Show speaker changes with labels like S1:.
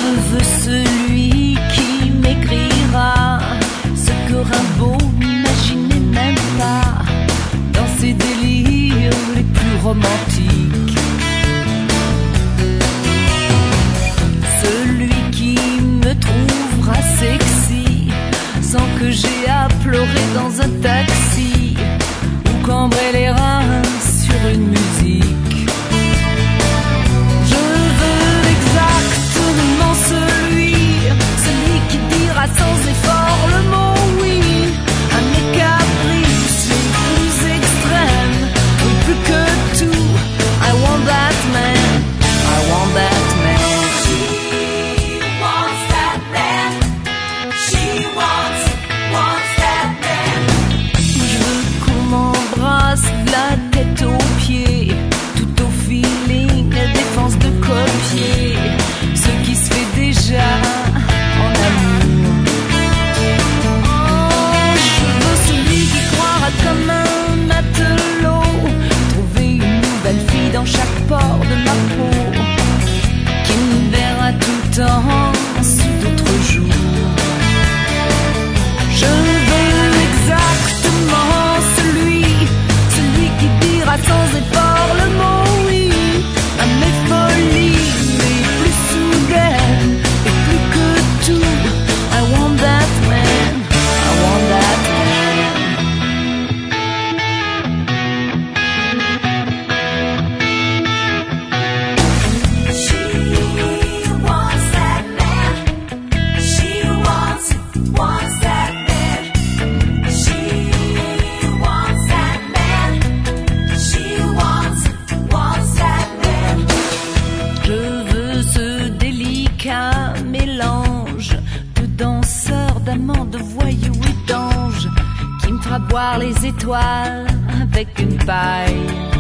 S1: veux celui qui m'écrira ce que Rimbaud n'imaginait même pas dans ses délires les plus romantiques. Celui qui me trouvera sexy sans que j'aie à pleurer dans un taxi ou cambrer les reins sur une musique. Sans effort le mot oui à mes caprices les plus extrêmes. Oui, plus que tout, I want that man, I want that man.
S2: She wants that man. She wants that man.
S1: Je veux qu'on m'embrasse de la tête aux pieds, tout au feeling, la défense de copier ce qui se fait déjà en amour. Comme un matelot, trouver une nouvelle fille dans chaque port de ma peau, qui me verra tout le temps sous d'autres jours. Je veux exactement celui qui dira sans effort le mot oui à mes folies les plus soudaines et plus que tout. I want that man, I want that man. Mélange de danseurs, d'amants, de voyous et d'anges qui me fera boire les étoiles avec une paille.